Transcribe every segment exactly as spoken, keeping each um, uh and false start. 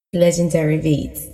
Legendary beats.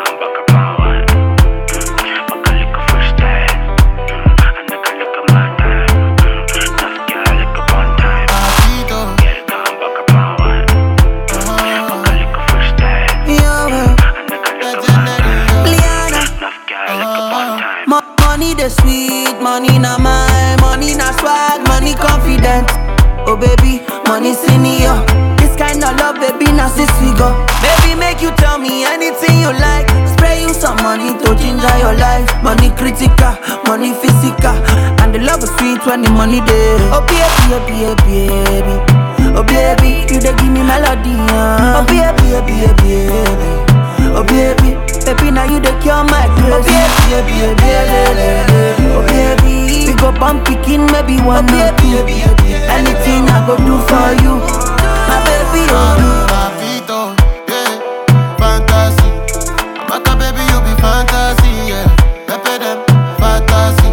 Money the sweet, money na my, money na swag, money confident. Oh baby, money senior. This kind of love, baby, na six figure. Baby, make you tell me anything you like. Spray you some money to ginger your life. Money critical, money physical, and the love is sweet when the money there. Oh baby, oh baby, baby. Oh baby, you dey give me melody. Uh. Oh baby, oh baby, baby. Oh baby, baby, now you the cure my grace. Oh baby, baby, baby, oh baby, we go bump picking maybe one day. Oh baby, anything I go do for you, my baby. Oh, Papito, yeah, fantasy. Maka baby, you be fantasy, yeah. Pepe them, fantasy.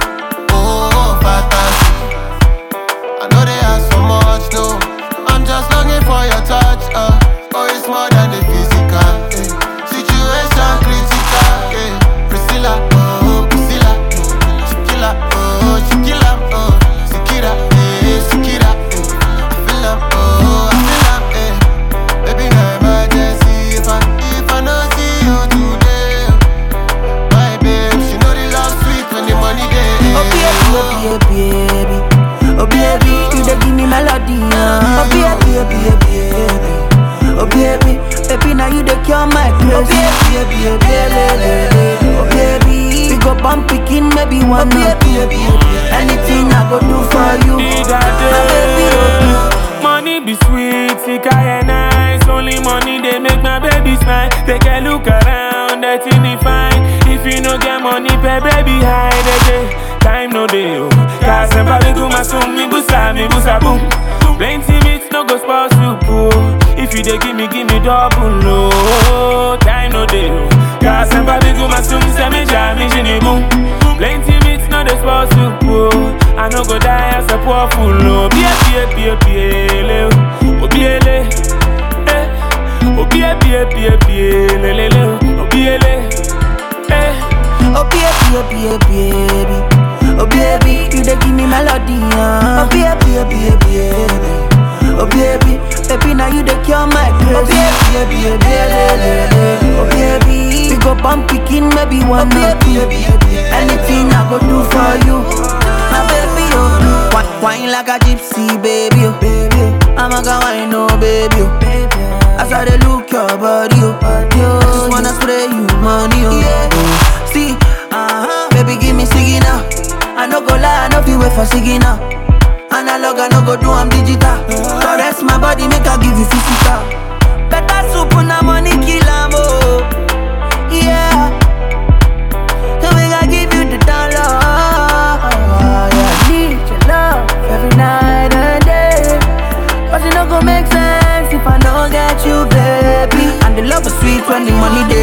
Oh, fantasy. I know they have so much, though. I'm just longing for your touch, uh. Oh, it's more than the physical, yeah. Situation critical, yeah. Priscilla, oh, Priscilla, yeah. Chiquilla, oh, Chiquilla, oh. Sikira, eh, Sikira, eh. I feel up, oh, I feel up, eh. Baby, no emergency. If I, if I don't see you today, my babe, she know the love sweet when the money there. oh baby, oh baby, oh baby, you dey give me melody. Uh. Oh baby, oh baby, baby. Oh baby, baby, now you the cure my grace. Oh baby, baby, baby, oh baby, we go bump picking maybe one day. Oh baby, anything I go do for you, my baby. Oh, money be sweet, sick and nice. Only money they make my baby smile. Take a look around, that thing is fine. If you no get money, pay baby hide again. Time no day, oh. Cause I'm probably go my son, me busa, me busa boom. Plenty meats no go spoil soup, oh. If you dey give me, give me double, no. Time no day, oh. Cause I'm probably go my son, say me jam, me jini boom. Plenty meats no dey spoil soup, oh. I no go die as a poor fool, no. Bie, bie, bie, bie, le, oh. Bie, le, eh. Oh, bie, bie, bie, bie, le, le, le, oh. Bie, le, eh. oh baby, oh baby, baby. Oh baby, you dey give me melody. Uh. Oh baby, oh baby, baby. Oh baby, baby, now you the cure my grace. Oh baby, baby, baby. Oh baby, we go bump picking maybe one day. Oh baby, anything I go do for you, my baby. Oh, wine, wine like a gypsy, baby. Oh, baby, I'm a go wine, no baby. Oh, baby, as I dey look your body, oh, just wanna spray you money, oh. Yeah. See, uh-huh, baby, give me siggy now. I no go lie, I no feel wait for siggy now. Analog, I no go do, I'm digital. Caress my body, make I give you physical. Better soup na money kill am, oh. Yeah, so make I give you the download. Yeah, I need your love every night and day. Cause it no go make sense if I don't get you, baby. And the love is sweet when the money there.